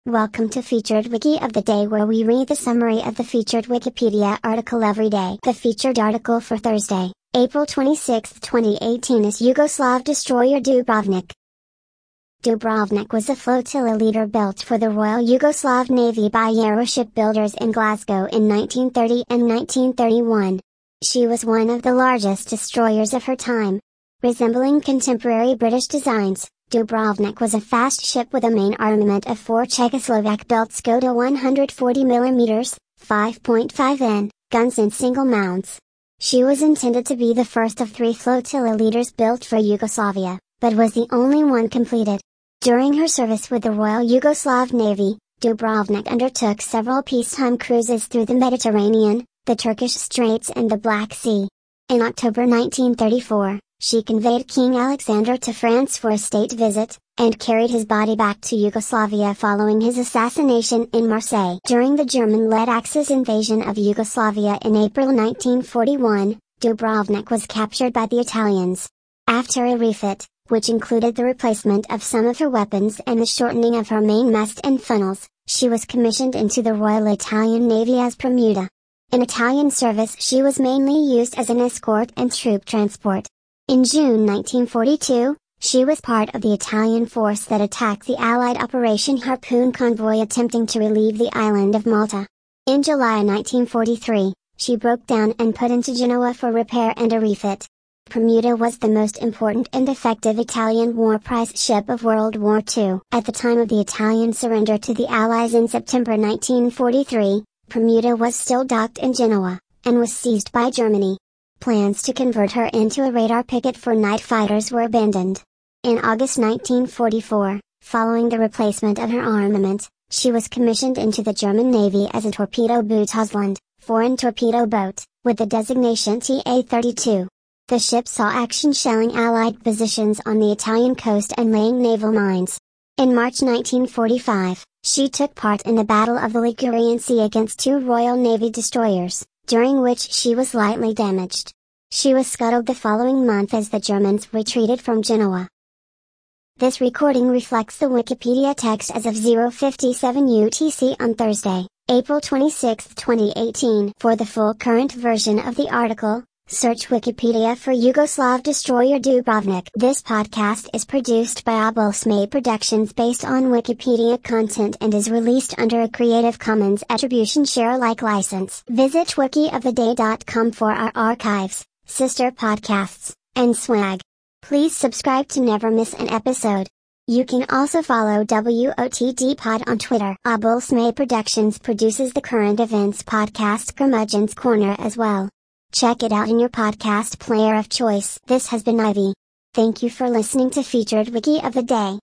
Welcome to Featured Wiki of the Day, where we read the summary of the featured Wikipedia article every day. The featured article for Thursday, April 26, 2018 is Yugoslav destroyer Dubrovnik. Dubrovnik was a flotilla leader built for the Royal Yugoslav Navy by Yarrow shipbuilders in Glasgow in 1930 and 1931. She was one of the largest destroyers of her time. Resembling contemporary British designs, Dubrovnik was a fast ship with a main armament of 4 Czechoslovak-built Škoda 140mm, 5.5N, guns in single mounts. She was intended to be the first of 3 flotilla leaders built for Yugoslavia, but was the only one completed. During her service with the Royal Yugoslav Navy, Dubrovnik undertook several peacetime cruises through the Mediterranean, the Turkish Straits and the Black Sea. In October 1934, she conveyed King Alexander to France for a state visit, and carried his body back to Yugoslavia following his assassination in Marseille. During the German-led Axis invasion of Yugoslavia in April 1941, Dubrovnik was captured by the Italians. After a refit, which included the replacement of some of her weapons and the shortening of her mainmast and funnels, she was commissioned into the Royal Italian Navy as Bermuda. In Italian service, she was mainly used as an escort and troop transport. In June 1942, she was part of the Italian force that attacked the Allied Operation Harpoon convoy attempting to relieve the island of Malta. In July 1943, she broke down and put into Genoa for repair and a refit. Bermuda was the most important and effective Italian war prize ship of World War II. At the time of the Italian surrender to the Allies in September 1943, Bermuda was still docked in Genoa, and was seized by Germany. Plans to convert her into a radar picket for night fighters were abandoned. In August 1944, following the replacement of her armament, she was commissioned into the German Navy as a torpedo Bootsland, foreign torpedo boat, with the designation TA-32. The ship saw action shelling Allied positions on the Italian coast and laying naval mines. In March 1945, she took part in the Battle of the Ligurian Sea against 2 Royal Navy destroyers, during which she was lightly damaged. She was scuttled the following month as the Germans retreated from Genoa. This recording reflects the Wikipedia text as of 0:57 UTC on Thursday, April 26, 2018. For the full current version of the article, search Wikipedia for Yugoslav destroyer Dubrovnik. This podcast is produced by Obolsme Productions based on Wikipedia content and is released under a Creative Commons Attribution Share Alike license. Visit wikioftheday.com for our archives, sister podcasts, and swag. Please subscribe to never miss an episode. You can also follow WOTD Pod on Twitter. Obolsme Productions produces the current events podcast Curmudgeon's Corner as well. Check it out in your podcast player of choice. This has been Ivy. Thank you for listening to Featured Wiki of the Day.